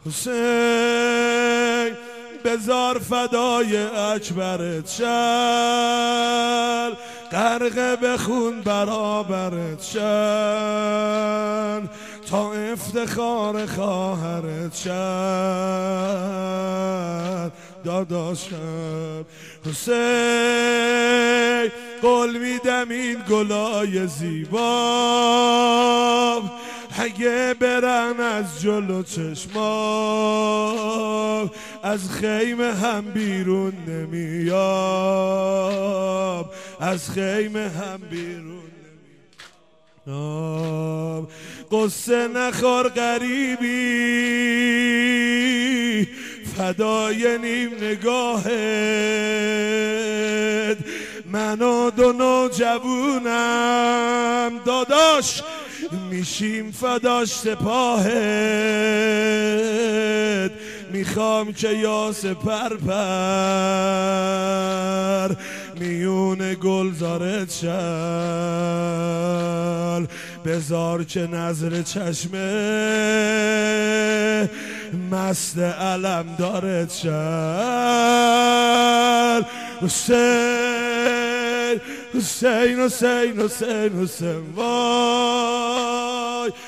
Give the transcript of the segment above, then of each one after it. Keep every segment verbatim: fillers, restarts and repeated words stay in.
حسین بزار فدای اکبرت شن، غرق به خون برابرت شن، تا افتخار خواهرت شن داداشم. حسین قول میدم این گلای زیبا اگه برن از جلو چشمام، از خیمه هم بیرون نمیام، از خیمه هم بیرون نمیام. قصه نخور غریبی فدای نیم نگاهت، من و دو نوجوونم داداش میشیم فداش سپاهت. میخوام که یاس پرپر میون گلزارت شل، بذار که نظر چشمه مست علم دارت شل. حسین حسین حسین حسین حسین وای،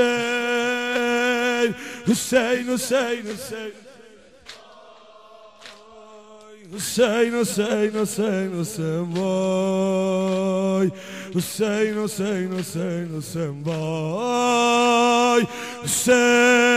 حسین حسین حسین حسین حسین حسین حسین حسین وای، حسین حسین حسین حسین وای، حسین